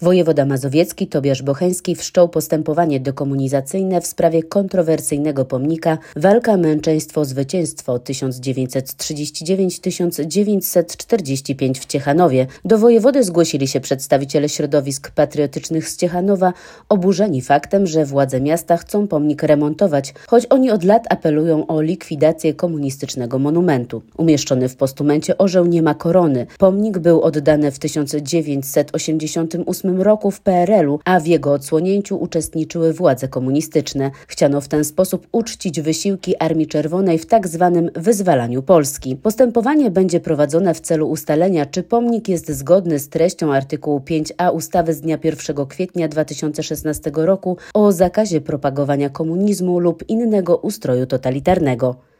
Wojewoda mazowiecki Tobiasz Bocheński wszczął postępowanie dekomunizacyjne w sprawie kontrowersyjnego pomnika Walka, męczeństwo, zwycięstwo 1939-1945 w Ciechanowie. Do wojewody zgłosili się przedstawiciele środowisk patriotycznych z Ciechanowa, oburzeni faktem, że władze miasta chcą pomnik remontować, choć oni od lat apelują o likwidację komunistycznego monumentu. Umieszczony w postumencie orzeł nie ma korony. Pomnik był oddany w 1988 roku w PRL-u, a w jego odsłonięciu uczestniczyły władze komunistyczne. Chciano w ten sposób uczcić wysiłki Armii Czerwonej w tak zwanym wyzwalaniu Polski. Postępowanie będzie prowadzone w celu ustalenia, czy pomnik jest zgodny z treścią artykułu 5a ustawy z dnia 1 kwietnia 2016 roku o zakazie propagowania komunizmu lub innego ustroju totalitarnego.